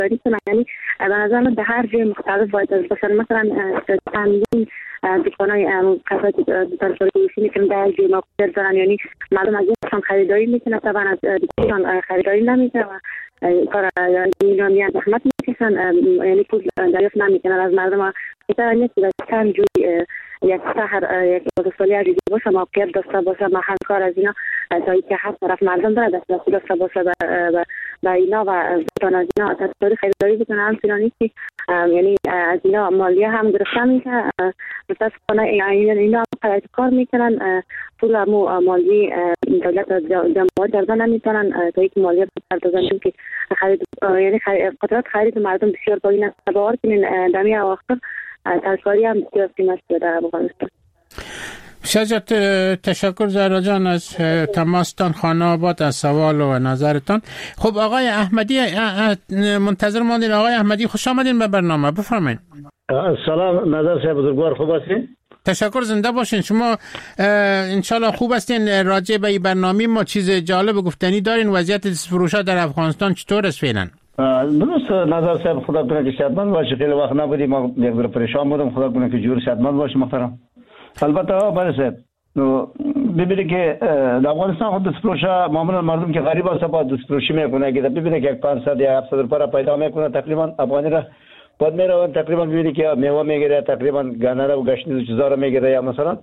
داری کنن. یعنی به نظر من در هر جای مختلف باید باشن. مثلا چندین دکانای قسمت ترفروشی میکنن در جای موقعیت دارن، یعنی مردم از اینشان خریداری میکنن، طبعا از دیگران خریداری نمیکنن و کار ایرانی زحمت میکشن، یعنی پول دریافت نمیکنن از مردم. مثلا نیست که چند جوی یک شهر یک بزرگسالی عزیزی باشه، موقعیت داشته باشه، محل کار از اینا تا اینکه 7 طرف مردم داره دسترسی داشته باشه به اینا و بتونه از اینا تصدیق خریداری بکنه. همچنان که یعنی از اینا مالیه هم گرفته میشه، متاسفانه اینا فقط کار میکنن، پول مالی دولت جمعیت درده نمیتونن تا اینکه مالیه بپردازن، که خرید یعنی قدرت خرید مردم بسیار پایین است. باور کنین دمی اواخر ترکاری هم بسیار قیمت در افغانستان. شجاعت تشکر زهرا جان از تماستان خانه آباد، از سوال و نظرتان. خب آقای احمدی منتظر ماندین. آقای احمدی خوش آمدین به برنامه، بفرمایید. سلام نظر صاحب بزرگوار، خوب هستین؟ تشکر، زنده باشین. شما انشالله خوب هستین. راجع به این برنامه ما چیز جالب گفتنی دارین؟ وضعیت فروشات در افغانستان چطور است فعلا؟ درست نظر صاحب، خدا کنه که صحتمند باشی. خیلی وقت نبودیم، ما یک ذره پریشان بودم. خدا کنه که جور صحتمند باشی محترم. البته برای صاحب ببینید که در افغانستان خود دستفروشا معمولا مردم که غریب هست با دستفروشی میکنه. اگه ببینید که 500 یا 700 روپیه پیدا میکنه تقریبا افغانی را بعد میره تقریبا ببینید که میوه میگیره، تقریبا گانه و گشنیز چیزا رو میگیره، یا مثلا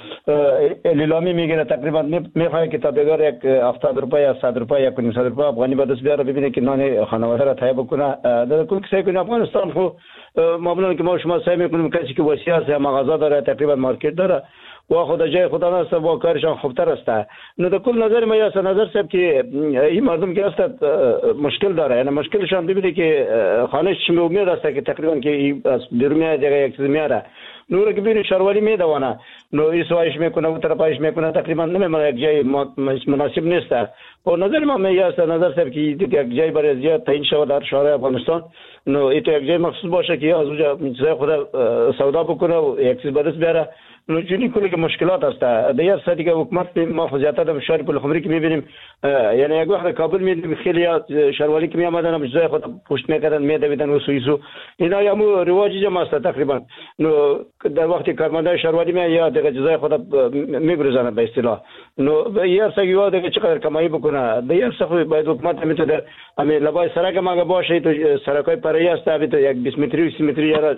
لیلامی میگیره تقریبا میخواد که تا بگار یک 70 روپیه یا 100 روپیه یا 500 روپیه افغانی با دست بیاره. ببینید که نان خانواده را تهیه بکنه. در کل سعی کنه افغانستان خو معمولا که ما شما سعی میکنیم کسی که وسیع است یا مغازه داره، تقریبا مارکت داره و خود جای خدا نست و کارشان خوبتر است. نه در کل نظر ما است نظر صاحب که این مردم که است مشکل داره، یعنی مشکلشان ببینید که خانه چی امید است که تقریبا که از بیرون دیگه یک چیز میاره نور که ببینید شروری میدونه نو ایسوایش میکنه و طرفایش میکنه تقریبا نمیمونه، یک جای مناسب نیست. و نظر ما است نظر صاحب که یک جای برای زیاد تعیین شود در شهر افغانستان، نو ایت یک جای مخصوص باشه که از اونجا چیزای خود سودا بکنه و یک چیز برس بیاره. نو چنین کلی که مشکلات است. دیگر سری که حکومت ما خودیات در شهر پلخمری که میبینیم، یعنی یک وقت کابل میدیم خیلی شهروری که میآمدن هم چیزای خود پشت میکردن میدویدن و سویسو اینا یا مو رواجی جمع است تقریبا. نو در وقتی کارمندای شهروری می یا دیگه چیزای خود میگرزن به اصطلاح. نو یه سری یاد دیگه چقدر کمایی بکنه. دیگر سخت باید حکومت میتونه همین لبای سرک ما باشه تو سرکای پرایی است تا یک 20 متری 30 متری یا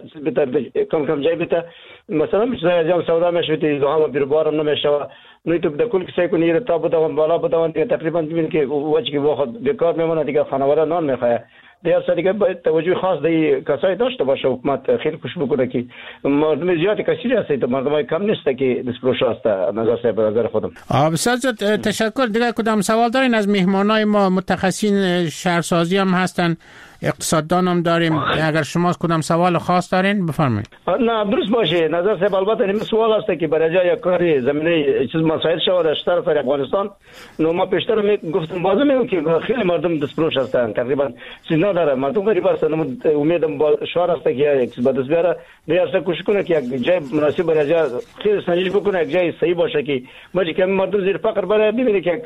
کم کم جای بده مثلا چیزای جام سودا میشه تو دوام بیربارم نمیشه. نو تو در کل کسی کنی تا بودم بالا بودم تقریبا ببینید که وجه که وقت بیکار میمونه دیگه خانواده نان میخواد. دیگر سری که باید توجه خاص دی کسایی داشته باشه حکومت خیلی خوش بکنه که مردم زیاد کثیر هست، تو مردم کم نیست که دستفروش است. نظر صاحب نظر خودم. بسیار تشکر. دیگه کدام سوال دارین از مهمانای ما؟ متخصصین شهرسازی هم هستن، اقتصاددان هم داریم. اگر شما کدام سوال خاص دارین بفرمایید. نه درست باشه نظر صاحب. البته این سوال است که برای جای کاری زمینه چیز مسائل شود در شهر افغانستان. نو ما پیشتر گفتم بازم میگم که خیلی مردم دستفروش هستند، تقریبا چیز نداره، مردم غریب هستند. امیدم با شهر است که یک چیز بدست بیاره. دیگر کوشش کنه که یک جای مناسب برای جای خیلی سنجش بکنه، یک جای صحیح باشه که ماجی که مردم زیر فقر بره ببینید که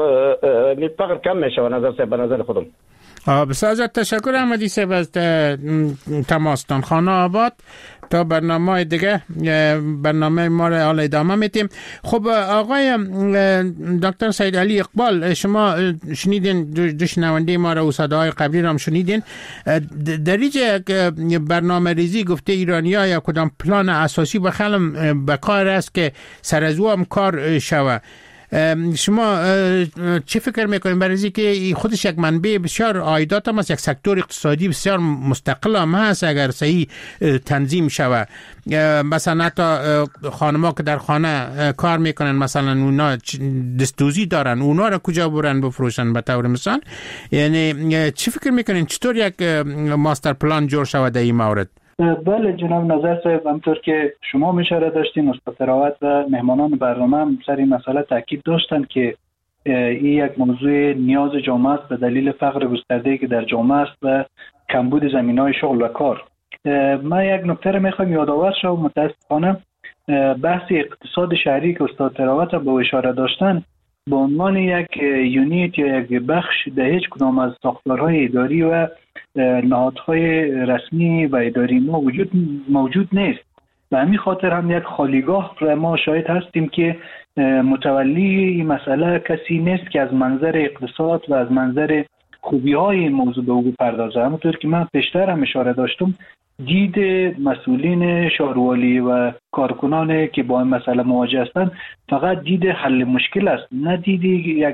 فقر کم میشه. نظر صاحب نظر خودم. بسیار تشکر احمدی صاحب از تماستان خانه آباد. تا برنامه دیگه برنامه ما را حالا ادامه میتیم. خب آقای دکتر سید علی اقبال، شما شنیدین دو شنونده ما را و صداهای قبلی را هم شنیدین. در اینجا برنامه ریزی گفته ایرانی‌ها یا کدام پلان اساسی به کار است که سر از او هم کار شوه. شما چه فکر میکنید برای اینکه خودش یک منبع بسیار عایدات هم است، یک سکتور اقتصادی بسیار مستقل هم هست اگر صحیح تنظیم شود؟ مثلا حتی خانم‌ها که در خانه کار میکنن مثلا اونا دستوزی دارن، اونا را کجا برن بفروشن به طور مثال؟ یعنی چه فکر میکنین چطور یک ماستر پلان جور شود در این مورد؟ بله جناب نظر صاحب، همطور که شما اشاره داشتین استاد تراوت و مهمانان برنامه هم سر این مسئله تاکید داشتن که این یک موضوع نیاز جامعه است به دلیل فقر گسترده‌ای که در جامعه است و کمبود زمینه‌های شغل و کار. من یک نکته رو میخوام یادآور شم. متاسفانه بحث اقتصاد شهری که استاد تراوت به اشاره داشتن به عنوان یک یونیت یا یک بخش در هیچ کدام از ساختارهای اداری و نهادهای رسمی و اداری ما موجود نیست. به همین خاطر هم یک خالیگاه را ما شاهد هستیم که متولی این مسئله کسی نیست که از منظر اقتصاد و از منظر خوبی های موضوع به او بپردازه. همونطور که من پیشتر هم اشاره داشتم، دید مسئولین شهروالی و کارکنان که با این مسئله مواجه هستند فقط دید حل مشکل است، نه دید یک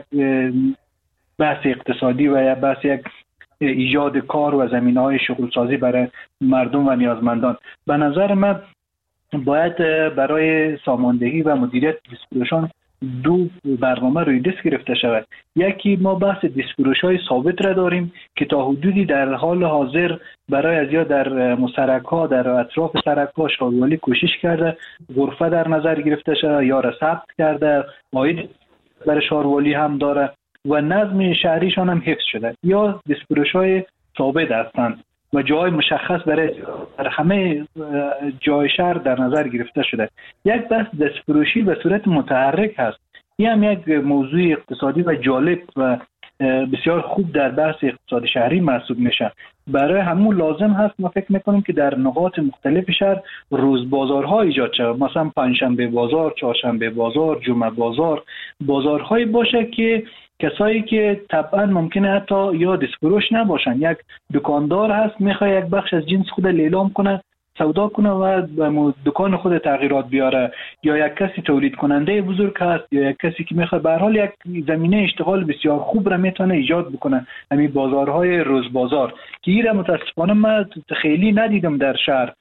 بحث اقتصادی و یا بحث یک ایجاد کار و زمینه‌های شغل سازی برای مردم و نیازمندان. به نظر من باید برای ساماندهی و مدیریت دیسپروشان دو برنامه روی دست گرفته شود. یکی ما بحث دیسپروش‌های ثابت را داریم که تا حدودی در حال حاضر برای از یا در مسرک‌ها در اطراف سرک‌ها شهروالی کوشش کرده غرفه در نظر گرفته شده یا را ثبت کرده، عاید برای شهروالی هم داره و نظم شهریشان هم حفظ شده، یا دیسپروش‌های ثابت هستند و جای مشخص برای همه جای شهر در نظر گرفته شده. یک بحث دستفروشی به صورت متحرک هست. این هم یک موضوع اقتصادی و جالب و بسیار خوب در بحث اقتصاد شهری محسوب میشه. برای همون لازم هست ما فکر میکنیم که در نقاط مختلف شهر روز بازارها ایجاد شود، مثلا پنجشنبه بازار، چهارشنبه بازار، جمعه بازار، بازارهایی باشه که کسایی که طبعا ممکنه حتی یا دستفروش نباشن، یک دکاندار هست میخواد یک بخش از جنس خود لیلام کنه، سودا کنه و به دکان خود تغییرات بیاره، یا یک کسی تولید کننده بزرگ هست یا یک کسی که میخواد به هر حال یک زمینه اشتغال بسیار خوب را میتونه ایجاد بکنه. همین بازارهای روز بازار که ایره متاسفانه من خیلی ندیدم در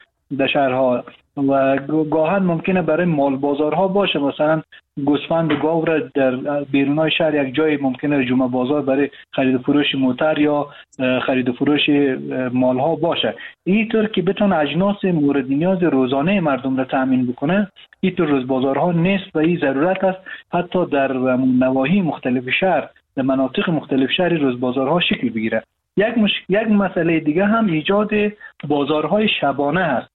شهرها و گاهن ممکنه برای مال بازارها باشه، مثلا گوسفند و گاو را در بیرونای شهر یک جای ممکنه جمعه بازار برای خرید و فروش موتر یا خرید و فروش مالها باشه، اینطور که بتونه اجناس مورد نیاز روزانه مردم را تامین بکنه. اینطور روز بازارها نیست و این ضرورت است حتی در نواحی مختلف شهر، در مناطق مختلف شهر روز بازارها شکل بگیره. یک مسئله دیگه هم ایجاد بازارهای شبانه هست.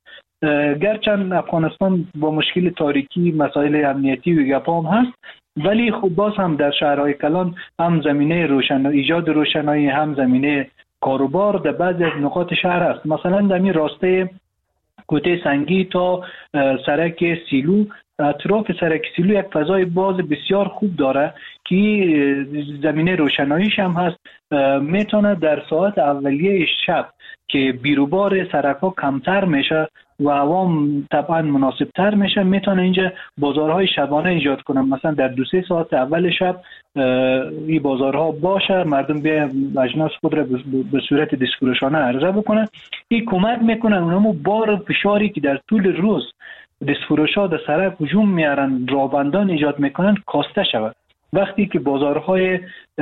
گرچند افغانستان با مشکل تاریکی، مسائل امنیتی و گپا هم هست، ولی خب باز هم در شهرهای کلان هم زمینه ایجاد روشنایی، هم زمینه کاروبار در بعضی از نقاط شهر هست. مثلا در این راسته کوته سنگی تا سرک سیلو، اطراف سرک سیلو یک فضای باز بسیار خوب داره که زمینه روشناییش هم هست. میتونه در ساعت اولیه شب که بیروبار سرک ها کمتر میشه و عوام طبعا مناسب تر میشه، میتونه اینجا بازارهای شبانه ایجاد کنن. مثلا در 2-3 ساعت اول شب این بازارها باشه، مردم بیان اجناس خود را به صورت دستفروشانه عرضه بکنن. این کمک میکنه اونمو بار فشاری که در طول روز دستفروشا در سرک هجوم میارن، رابندان ایجاد میکنن، کاسته شود. وقتی که بازارهای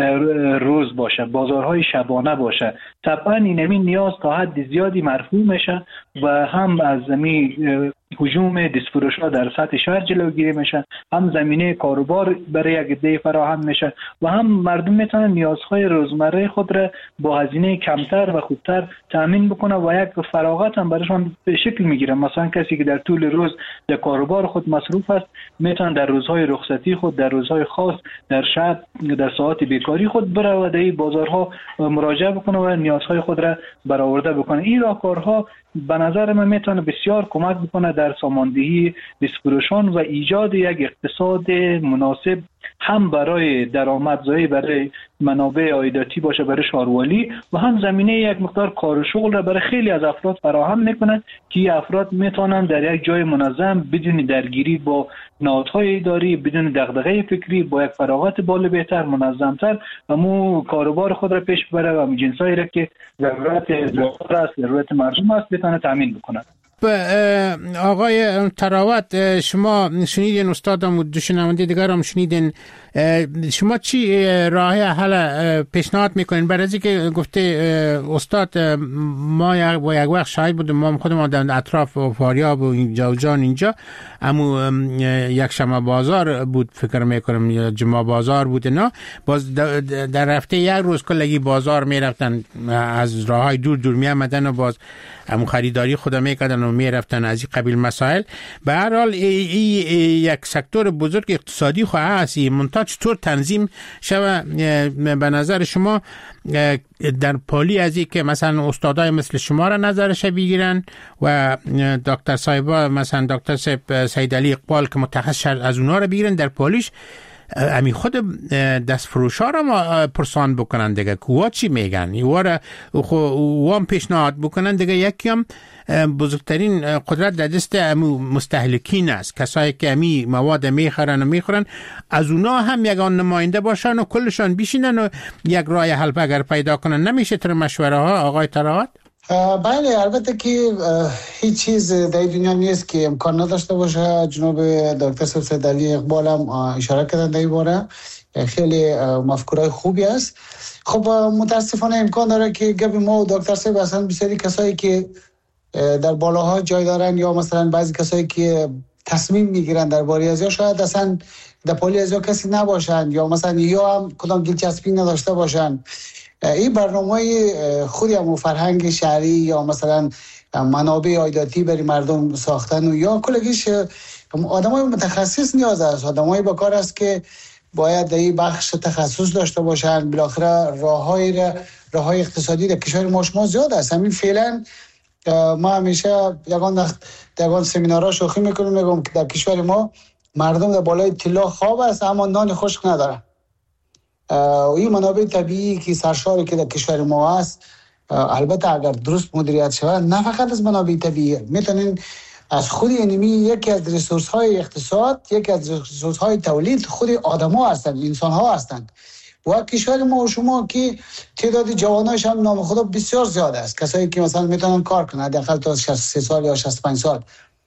روز باشه، بازارهای شبانه باشه، طبعا این نیاز تا حد زیادی مرفوع میشه و هم از زمین هجوم دستفروش‌ها در سطح شهر جلوگیری میشه، هم زمینه کاروبار برای یک عده فراهم میشه و هم مردم میتونن نیازهای روزمره خود را با هزینه کمتر و خوبتر تامین بکنه و یک فراغت هم برایشان به شکل میگیره. مثلا کسی که در طول روز در کاروبار خود مصروف است میتونه در روزهای رخصتی خود، در روزهای خاص، در شب، در ساعات بیکاری خود بره و در بازارها مراجعه بکنه و نیازهای خود را برآورده بکنه. این راهکارها به نظر من میتونه بسیار کمک بکنه در ساماندهی دستفروشان و ایجاد یک اقتصاد مناسب، هم برای درآمدزایی، برای منابع عایداتی باشه برای شهروالی و هم زمینه یک مقدار کار و شغل را برای خیلی از افراد فراهم میکنه که افراد میتونن در یک جای منظم بدون درگیری با نهادهای اداری، بدون دغدغه فکری، با یک فراغت بال بهتر، منظمتر همون کاروبار خود را پیش ببره و جنسایی را که ضرورت بازار است، ضرورت مردم است بتونه تامین بکنه. آقای تراوت، شما شنیدین، استادم و دو شنونده دیگر هم شنیدین، شما چی راه حل پیشنهاد میکنین؟ برای از اینکه گفته استاد ما با یک وقت شاهد بودیم، ما خودمون در اطراف فاریاب و اینجا و جان اینجا، اما یک شنبه بازار بود فکر میکنم یا جمعه بازار بود، نه باز در هفته یک روز کلگی بازار میرفتن، از راههای دور دور میامدن و باز هم خریداری خود میکردن و و میرفتن از این قبیل مسائل. به هر حال یک سکتور بزرگ اقتصادی خواهد است. منتها چطور تنظیم شود به نظر شما در پالی از این که مثلا استادای مثل شما را نظرش بگیرن و دکتر صاحبا مثلا دکتر صاحب سید علی اقبال که متخصص از اونا را بگیرن در پالیش امی خود دست فروشا را ما پرسان بکنن دیگه که چی میگن وام پیشنهاد بکنن دیگه. یکی هم بزرگترین قدرت در دست مستهلکین است، کسایی که امی مواد میخورن از اونا هم یگان نماینده باشن و کلشان بیشینن و یک راه حل اگر پیدا کنن. نمیشه تر مشوره ها آقای طراوت؟ بله، البته که هیچ چیز در دنیا نیست که امکان نداشته باشه. جناب دکتر سید علی اقبال هم اشاره کردن در این باره، خیلی مفکورای خوبی است. خب متاسفانه امکان داره که گپ ما و دکتر صاحب اصلا بسیاری کسایی که در بالاها جای دارن یا مثلا بعضی کسایی که تصمیم میگیرن درباره از یا شاید اصلا در پالی از یا کسی نباشن یا مثلا یا هم کدام دلچسپی نداشته باشن. این برنامه خودی هم فرهنگ شهری یا مثلا منابع عایداتی برای مردم ساختن و یا کلگیش آدمای متخصص نیاز است، آدمای با کار است که باید در این بخش تخصص داشته باشن. بالاخره راههای اقتصادی در کشور ما شما زیاد است. همین فعلا ما همیشه یگان سمینارها شوخی میگم که در کشور ما مردم در بالای طلا خواب است اما نان خشک ندارن. این منابع طبیعی که سرشاری که در کشور ما است، البته اگر درست مدیریت شود، نه فقط از منابع طبیعی، میتونین از خود اینمی یکی از ریسورس های اقتصاد، یکی از ریسورس های تولید خود آدم ها هستند، انسان ها هستند. و کشور ما و شما که تعداد جوانایش هم نام خدا بسیار زیاد است، کسایی که مثلا میتونن کار کنن حداقل تا 63 سال یا 65 سال،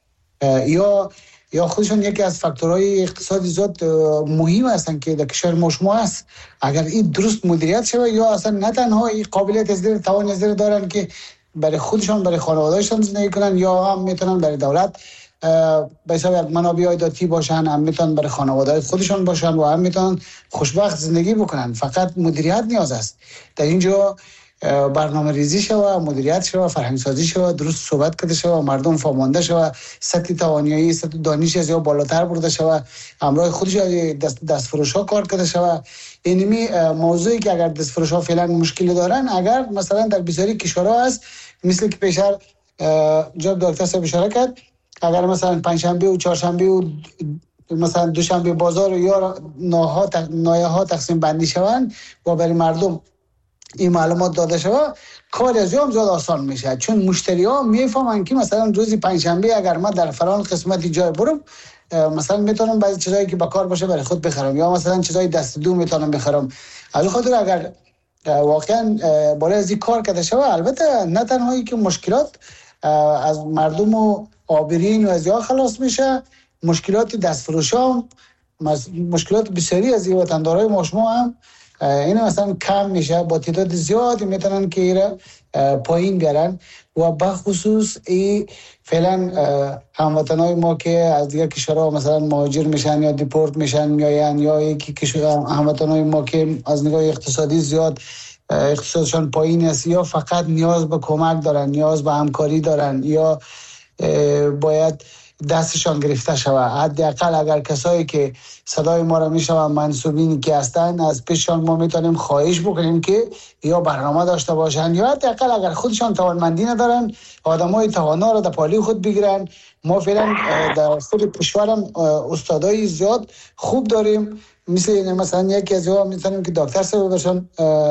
یا خودشون یکی از فاکتورهای اقتصادی زیاد مهم هستن که در کشور ما شما است. اگر این درست مدیریت شود یا اصلا نه تنها این قابلیت از دیر توان از دیر دارن که برای خودشون برای خانواده‌شون زندگی کنن، یا هم میتونن برای دولت به حساب منابع عایداتی باشن، هم میتونن برای خانواده خودشون باشن و هم میتونن خوشبخت زندگی بکنن. فقط مدیریت نیاز است. در اینجا برنامه ریزی شوه، مدیریت شوه، فرهنگ سازی شوه، درست صحبت کرده شوه، مردم فهمانده شوه، سطح توانایی، سطح دانش از یا بالاتر برده شوه، همراه خودش دست فروش ها کار کرده شوه. اینمی موضوعی که اگر دست فروش ها فعلا مشکل دارن، اگر مثلا در بسیاری کشورها است، مثل که پیشتر جناب دکتر صاحب اشاره کرد، اگر مثلا پنجشنبه و چهارشنبه و مثلا دوشنبه بازار یا نایه ها تقسیم بندی شوند و برای مردم این معلومات داده شود، کار از هم زیاد آسان میشه. چون مشتری ها میفهمن که مثلا روزی پنجشنبه اگر من در فلان قسمتی جای برم، مثلا میتونم بعضی چیزایی که با کار باشه برای خود بخرم، یا مثلا چیزای دست دو میتونم بخرم. از خاطر اگر واقعا بالای از این کار کرده شود، البته نه تنهایی که مشکلات از مردم و عابرین و از یا خلاص میشه، مشکلات دست فروش ها، مشکلات بسیاری از وطندارای ما شما هم این مثلا کم میشه. با تعداد زیادی میتونن که ایره پایین بیارن و بخصوص ای فعلا هموطنای ما که از دیگر کشورها مثلا مهاجر میشن یا دیپورت میشن میاین، یا یکی کشور هموطنای ما که از نگاه اقتصادی زیاد اقتصادشان پایین است، یا فقط نیاز به کمک دارن، نیاز به همکاری دارن، یا باید دستشان گرفته شود. حداقل اگر کسایی که صدای ما را میشنون منصوبینی که هستن، از پیششان ما میتونیم خواهش بکنیم که یا برنامه داشته باشن، یا حداقل اگر خودشان توانمندی ندارن، آدمای توانا را در پالی خود بگیرن. ما فعلا در خود کشورم استادای زیاد خوب داریم، مثلا یکی از اونها میتونیم که دکتر صاحب برشان،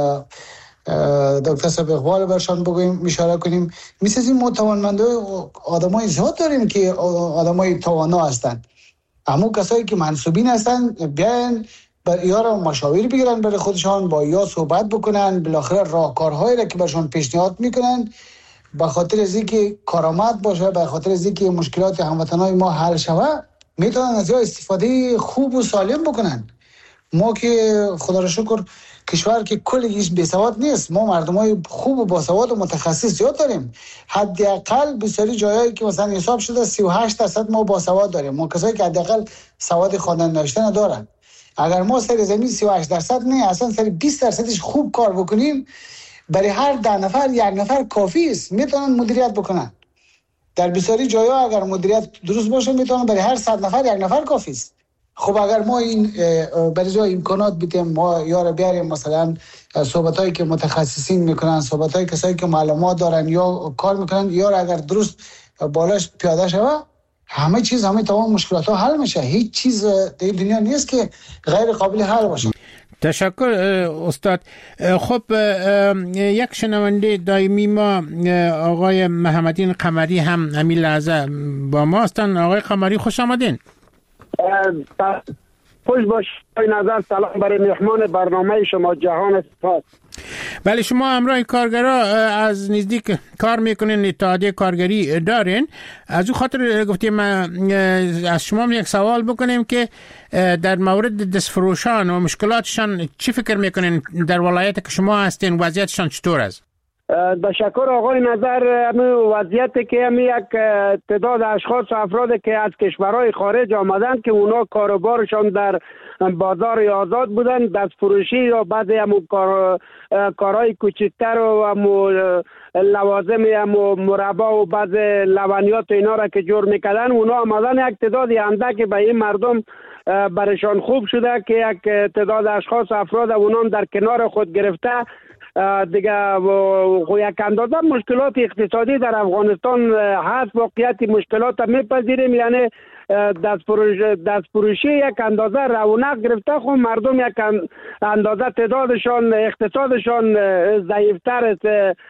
دکتر صاحب اقبال برشان بگویم، اشاره کنیم. مثل این متوانمنده آدمای زیاد داریم که آدمای توانا هستند. اما کسایی که منصوبین هستن بیان یا را مشاور بگیرن برای خودشان، با یا صحبت بکنن، بالاخره راهکارهایی را که برشان پیشنهاد میکنن به خاطر از اینکه کارآمد باشه، به خاطر از اینکه مشکلات هموطنای ما حل شود، میتونن از یا استفاده خوب و سالم بکنن. ما که خدا را شکر کشور که کلیش بی‌سواد نیست، ما مردمای خوب و باسواد و متخصص زیاد داریم. حداقل بسیاری جایایی که مثلا حساب شده 38% ما باسواد داریم، ما کسایی که حداقل سواد خواندن نوشتن ندارن. اگر ما سر زمین 38% نه، اصلا سر 20%ش خوب کار بکنیم، برای هر 10 نفر یک نفر کافی است، میتونن مدیریت بکنن. در بسیاری جاها اگر مدیریت درست باشه میتونه برای هر 100 نفر یک نفر کافی است. خب اگر ما این برای جای امکانات بدیم، ما یارو بیاریم، مثلا صحبتایی که متخصصین میکنن، صحبتایی کسایی که معلومات دارن یا کار میکنن، یارو اگر درست بالاش پیاده شوه، همه چیز، همه تمام مشکلات ها حل میشه. هیچ چیز در دنیا نیست که غیر قابل حل باشه. تشکر استاد. خب یک شنونده دائمی ما آقای محمدین قمری هم همین لحظه با ما هستن. آقای قمری خوش آمدین. خوش باش. نظر سلام برای مهمان برنامه شما، جهان سپاس. بله، شما همراه کارگرا از نزدیک کار میکنین، اتحادیه کارگری دارین. از اون خاطر گفتیم از شما یک سوال بکنیم که در مورد دستفروشان و مشکلاتشان چی فکر میکنین در ولایت که شما هستین؟ وضعیتشان چطور است؟ تشکر آقای نظر. وضعیتی که یک تعداد اشخاص و افرادی که از کشورهای خارج آمدن که اونا کاروبارشان در بازار آزاد بودن، دست فروشی یا بعضی همون کارهای کوچکتر و همون لوازم همون مربا و بعض لبنیات اینا را که جور میکردن، اونا آمدن یک تعدادی اندک به این مردم برشان خوب شده که یک تعداد اشخاص و افراد اونان در کنار خود گرفته دیگه یک اندازه مشکلات اقتصادی در افغانستان هست. واقعیت مشکلات میپذیریم، یعنی دست فروشی یک اندازه رونق گرفته، خب مردم یک اندازه تعدادشان اقتصادشان ضعیفتر است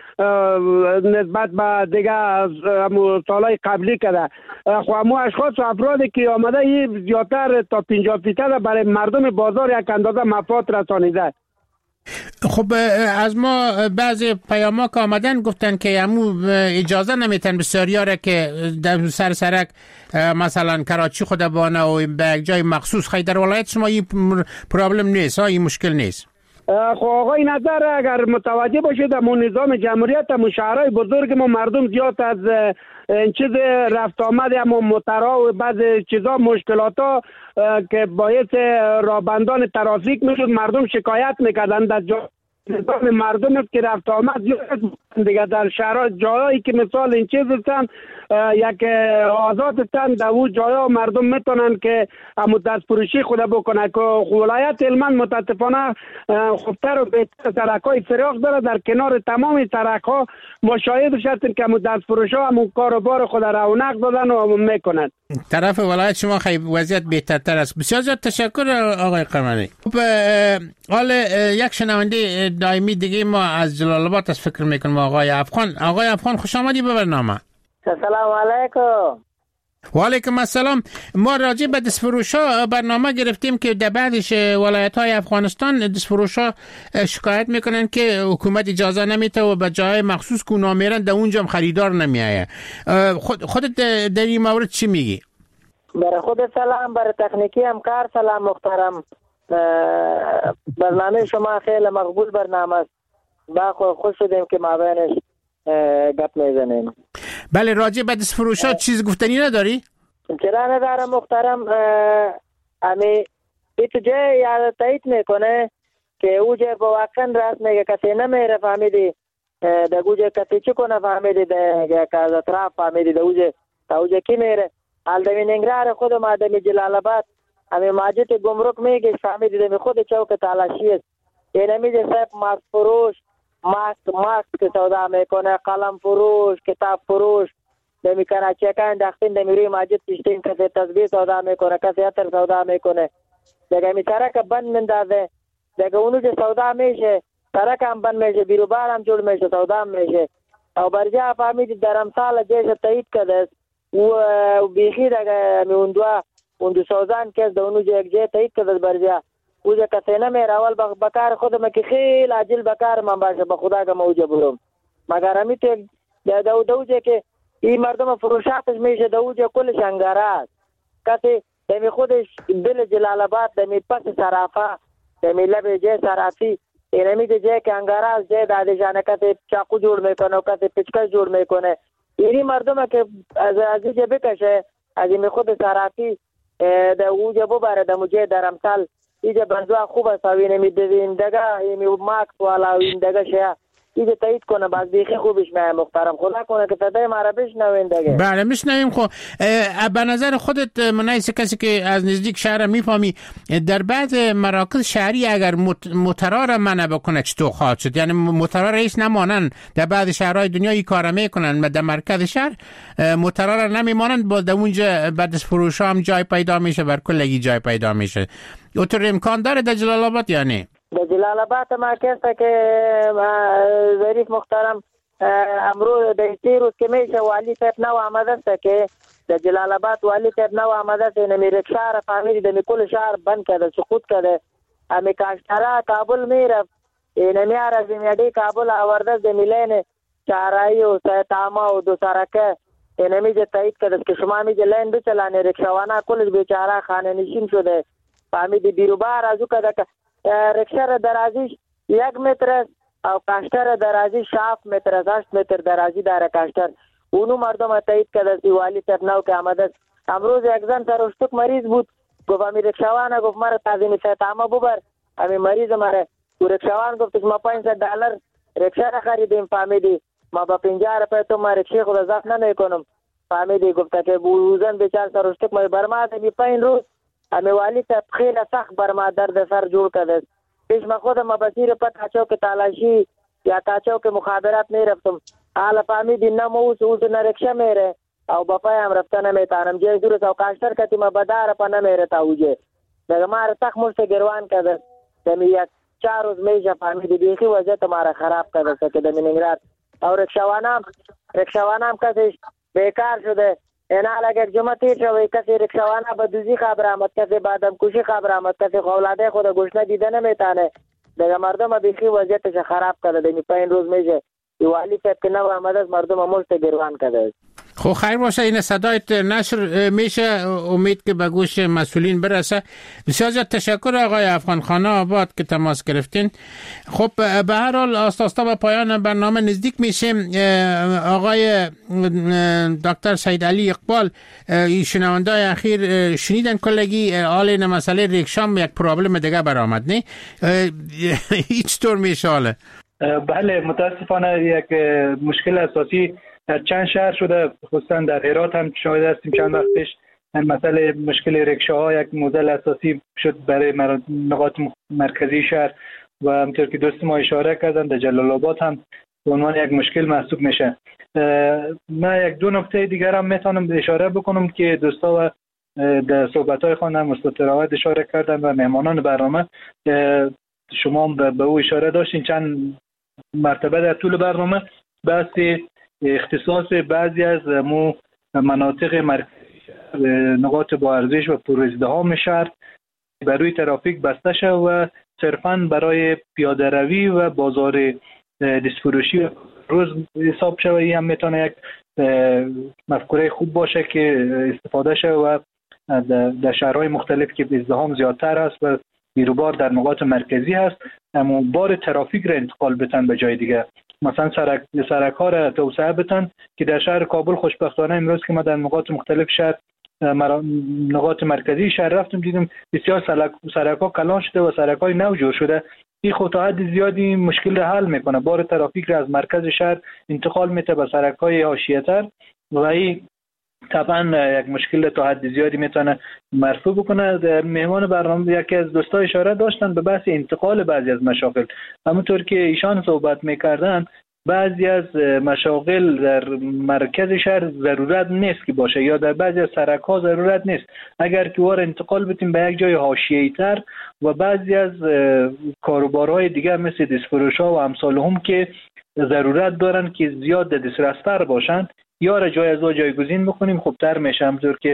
نسبت به دیگه سالهای قبلی کده. خب همو اشخاص و افرادی که آمده این زیادتر تا 50% برای مردم بازار یک اندازه مفاد رسانیده. خب از ما بعضی پیاما که آمدن گفتن که همو اجازه نمیتن بسیاریا را که در سر سرک مثلا کراچی خود بانه و به یک جای مخصوص خیلی در ولایت شما این پرابلم نیست، این مشکل نیست. خب آقای نظر اگر متوجه باشید همون نظام جمهوریت همون شهرهای بزرگ ما مردم زیاد از این چیز رفت آمد همون موترها و بعض چیزا مشکلات که باعث رابندان ترافیک میشد مردم شکایت میکردن. از نظام مردم که رفت آمد دیگه در شهرها جایی که مثال این چیز هستن یک آزاد هستن، در اون جاها مردم میتونن که همون دست فروشی خود بکنن. که ولایت هلمند متاسفانه خوبتر و بهتر سرک‌های فراخ داره. در کنار تمام سرک‌ها مشاهده شدن که همون دست فروشا همون کاروبار خود رونق دادن و میکنن. طرف ولایت شما خیلی وضعیت بهترتر است. بسیار زیاد تشکر آقای قمری. خب حالا یک شنونده دائمی دیگه ما از جلال آباد از فکر میکنم آقای افغان. آقای افغان خوش آمدی به برنامه. سلام علیکم. و علیکم السلام. ما راجع به دستفروشا برنامه گرفتیم که در بعضش ولایت‌های افغانستان دستفروشا شکایت میکنن که حکومت اجازه نمیده و به جای مخصوص که اونا میرن در اونجا هم خریدار نمیایه. خودت در این مورد چی میگی؟ برای خود سلام، برای تکنیکی همکار سلام محترم. برنامه شما خیلی مقبول برنامه است. با خوش شدیم که ما بینش گپ میزنیم. بله، راجع به دستفروشا چیز گفتنی نداری؟ چرا ندارم محترم. امی ایتو جای یاد تایید میکنه که او جای با واقعا راست میگه کسی نمیره فهمیدی در او جای کسی چی کنه فهمیدی در از اطراف فهمیدی در او جای کی میره. حال دمی ننگرار خود ما دمی جلال آباد امی ماجد گمرک میگه فهمیدی دمی خود چوک تالاشی است. این میگه صاحب ماسک فروش، ماسک که سودا میکنه، قلم فروش، کتاب فروش دمی کراچی کن دختین دمی روی ماجد تشتین کسی تصویر سودا میکنه، کسی عطر سودا میکنه. دیگه می سرک بند مندازه، دیگه اونو که سودا میشه سرک هم بند میشه، بیروبار هم جور میشه، سودا میشه. او برجا فهمیدی در امثال جیش تایید کرده و بیخی دیگه می اندو سوزان کس ده اونو یک جای تایید کرده برجا اوجه کسی نمیره. اول بکار خودم که خیلی عجل بکار من باشه به خدا که موجه برم. مگر همی تو دوجه که این مردم فروشاتش میشه دوجه کلش انگاره است. کسی دمی خودش دل جلال آباد دمی پس صرافه دمی لب جه صرافی این همی جه که انگاره است جه داده جانه کسی چاقو جور میکنه و کسی پچکش جور میکنه. اینی مردم که از جه بکشه از این خود صرافی ده اوجه بباره دمو جه در امثال اینجا بنزوها خوب است و اینمی دویندگه اینمی ماکس والا ویندگه شیا دیگه تایید کنه باز بیخی خوبش میاد محترم. خدا کنه که صدای ما را بشنوین دیگه. بله میشنویم. خب به نظر خودت منیس کسی که از نزدیک شهر میفهمی، در بعض مراکز شهری اگر موترا را منع بکنه چطور خواهد شد؟ یعنی موترا رئیس نمانند در بعض شهرهای دنیا این کارا میکنن، در مرکز شهر موترا را نمیمانند، با در اونجا بعد از فروش هم جای پیدا میشه، بر کلگی جای پیدا میشه. اوتر امکان داره در جلال آباد یا نه؟ در جلال آباد ما کسته که ظریف محترم امروز در سی روز که میشه والی صاحب نو آمده است که در جلال آباد والی صاحب نو آمده است، نمی رکشا را فهمیدی در کل شهر بند کرده، سقوط کرده. امی کاشترا کابل میرفت، نمی آرزی میادی کابل آورده در میلین چهارایی و سیتاما و دو سرکه نمی جه تایید کرده که شما می جه لین بچلانه رکشاوانا کلش بیچاره خانه نشین شده. فهمیدی بیروبار ازو کده که رکشا را درازیش 1 متر است او کاشتر درازی 7 متر است، 8 متر درازی داره کاشتر. اونو مردم تایید کرده سی والی صاحب نو که آمده است. امروز یک زن سرشتک مریض بود، گفت امی رکشاوانا گفت مرا تازمی سیتاما ببر، امی مریض مرا رکشاوان گفت ما $500 رکشا را خریدیم. فهمیدی ما با 50 روپیه تو ما رکشی خود اضافه نمیکنم. فهمیدی گفت که بوزن بیچار سرشتک ما برما دمی 5 روز امی والی صاحب خیلی سخت برما درد سر جوړ کرده. پیش ما خودم بسیر پت کچو که تالاشی یا کچو که مخابرات میرفتم، حالا فهمیدی نموز اوز نرکشه میره او بپای هم رفته نمیتانم جای دورست او کاشتر کتی ما بدار پا نمیره تا اوجه دیگه ما را تخ مشت گروان کرده. دمی 4 روز میشه فهمیدی بیخی وضعیت ما را خراب کرده که دمی نگراد او رکشاوانم کسیش بیکار شده. اینا لگه جمعه تیر شوی کسی رکشاوانا بدوزی خبر آمد، کسی بادم کوشی خبر آمد، کسی خولاده خود گوشنه دیده نمیتانه دیگه. مردم بیخی وضعیتش خراب کرده. دمی 5 روز میشه والی صاحب که نو آمده است مردم مشت گروان کرده. خب خیر باشه، این صدایت نشر میشه، امید که به گوش مسئولین برسه. بسیار زیاد تشکر آقای افغان خانه آباد که تماس گرفتین. خب به هر حال آستا به پایان برنامه نزدیک میشیم. آقای دکتر سید علی اقبال شنونده اخیر شنیدن کلگی حال مسئله ریکشام یک پرابلم دیگه برآمد نه؟ هیچ طور میشه حاله؟ بله متاسفانه یک مشکل اساسی در چند شهر شده، خصوصا در هرات هم شاهد هستیم چند وقت پیش. مسئله مشکل رکشاها یک مدل اساسی شد برای نقاط مرکزی شهر و همطور که دوست ما اشاره کردن در جلال آباد هم به عنوان یک مشکل محسوب میشه. من 1-2 نکته دیگر هم میتونم اشاره بکنم که دوستا و در صحبت‌های خانم مستطرعات اشاره کردن و مهمانان برنامه شما به او اشاره داشتین چند مرتبه در طول برنامه. بحث اختصاص بعضی از مناطق مرکزی نقاط با ارزش و پرازدحام شهر برای ترافیک بسته شد و صرفاً برای پیاده روی و بازار دستفروشی روز حساب شد. این هم میتونه یک مفکوره خوب باشه که استفاده شد و در شهرهای مختلف که ازدحام زیادتر است و بیروبار در نقاط مرکزی هست اما بار ترافیک را انتقال بتن به جای دیگه، مثلا سرک‌ها را توسعه بتن که در شهر کابل خوشبختانه امروز که ما در نقاط مختلف شهر نقاط مرکزی شهر رفتم دیدم بسیار سرک‌ها کلان شده و سرک‌های نو جور شده. این خود تا حد زیادی مشکل را حل میکنه، بار ترافیک را از مرکز شهر انتقال میده به سرک‌های حاشیه‌تر و این طبعا یک مشکل تا حد زیادی میتونه مرفوع بکنه. مهمان برنامه یکی از دوستان اشاره داشتن به بحث انتقال بعضی از مشاغل. همونطور که ایشان صحبت میکردن بعضی از مشاغل در مرکز شهر ضرورت نیست که باشه یا در بعضی از سرک‌ها ضرورت نیست. اگر که وار انتقال بتیم به یک جای حاشیه‌ای تر و بعضی از کاروبارهای دیگر مثل دستفروش‌ها و امثالهم که ضرورت دارن که زیاد دسترستر باشن یا را جای از جایگزین بکنیم خوبتر میشه. همونطور که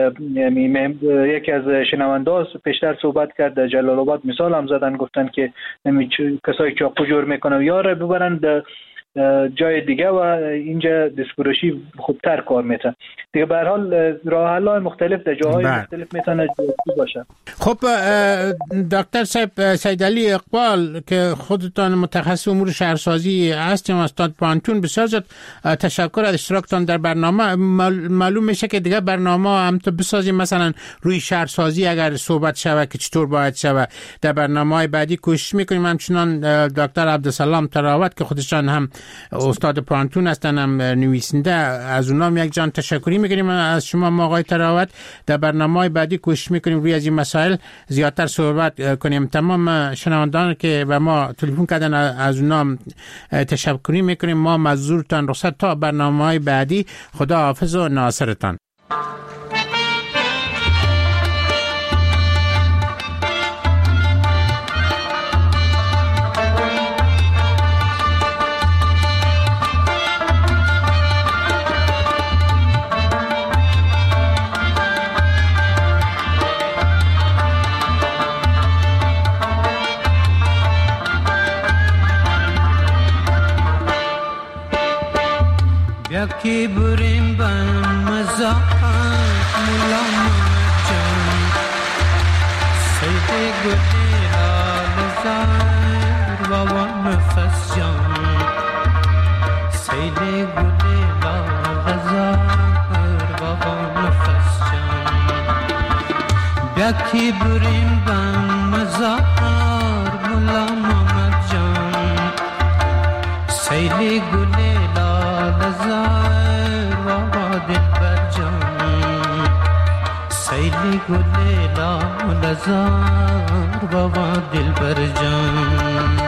یکی از شنونده‌ها پیشتر صحبت کرد در جلال آباد مثال هم زدن، گفتن که کسایی چاقو جور میکنن یا را ببرن جای دیگه و اینجا دستفروشی خوبتر کار میتونه دیگه. به هر حال راه حل‌های مختلف در جاهای مختلف میتونه باشه. خب دکتر صاحب سیدعلی اقبال که خودتان متخصص امور شهرسازی هستیم، استاد پانتون، بسیار زیاد تشکر از اشتراکتان در برنامه. معلوم میشه که دیگه برنامه هم تو بسازیم، مثلا روی شهرسازی اگر صحبت شوه که چطور باید شوه در برنامه‌های بعدی کوشش میکنیم. همچنان دکتر عبدالسلام تراوت که خودشان هم استاد پانتون هستن، هم نویسنده، از اونام یک جان تشکری میکنیم. از شما آقای تراوت در برنامه‌های بعدی کوشش میکنیم روی از این مسائل زیادتر صحبت کنیم. تمام شنوندان که به ما تلفن کردن از اونام تشکری میکنیم. ما مزورتان رخصت تا برنامه‌های بعدی. خدا حافظ و ناصرتان. یکی بریم بن مزاحت ملام جان سید گلی لال زار بابا نفس جان سید گلی لال زار بابا نفس جان. یکی بریم بن مزاحت ملام جان سید گلی لزار بابا دلبر جان سیلی گلی لزار بابا دلبر جان.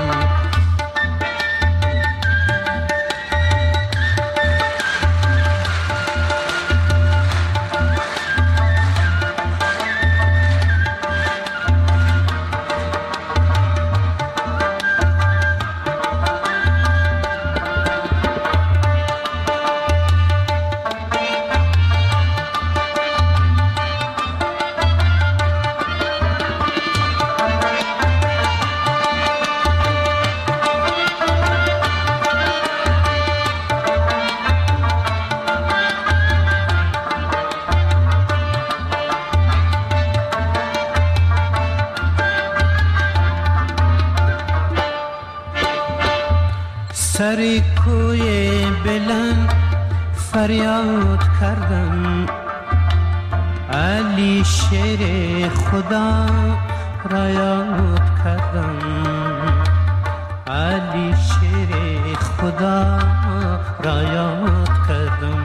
سری کوی بلند فریاد کردم علی شیر خدا را یاد کردم علی شیر خدا را یاد کردم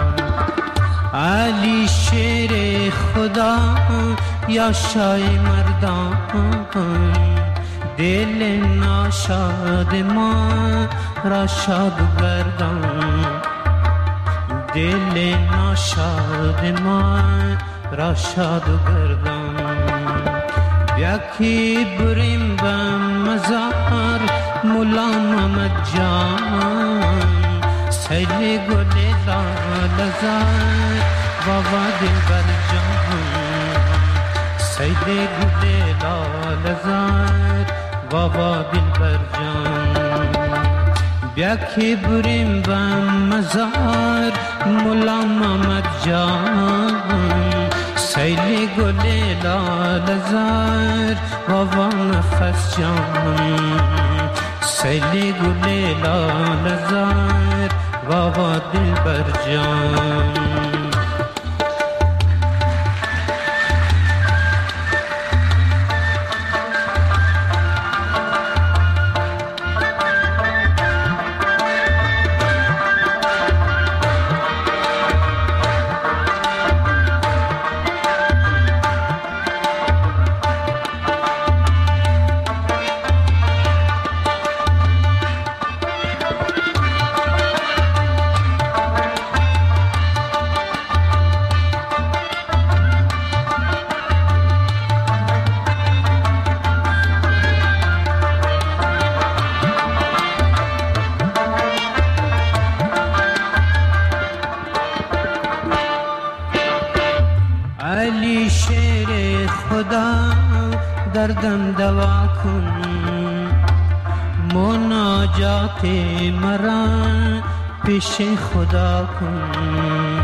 علی شیر خدا یا شای مردان دل ناشاد ما را شاد گردان دل ناشاد ما را شاد گردان. یکی بریم به مزار مولا محمد جان سیل گل لال زار بابا دلبر جان سیل گل لال زار بابا دلبر جان. یکی بریم به مزار مولا محمد جان سیل گل لال زار بابا نفس جان سیل گل لال زار بابا دلبر جان. علی شیر خدا دردم دوا کن مناجات مرا پیش خدا کن،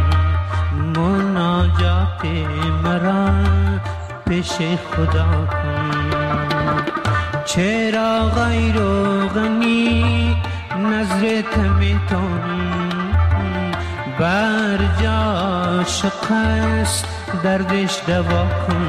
مناجات مرا پیش خدا کن. چرا غیر و غنی نظر تمیتون، بر جا شکست دردش دوا کن،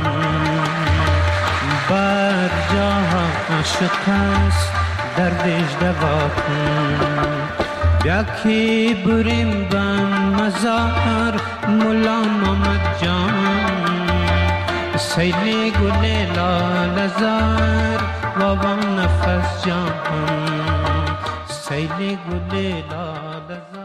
بر جا شکست دردش دوا کن. بیا که بریم بم مزار مولا محمد جان، سیل گل لال زار و با نفس جان، سیل گل لال زار.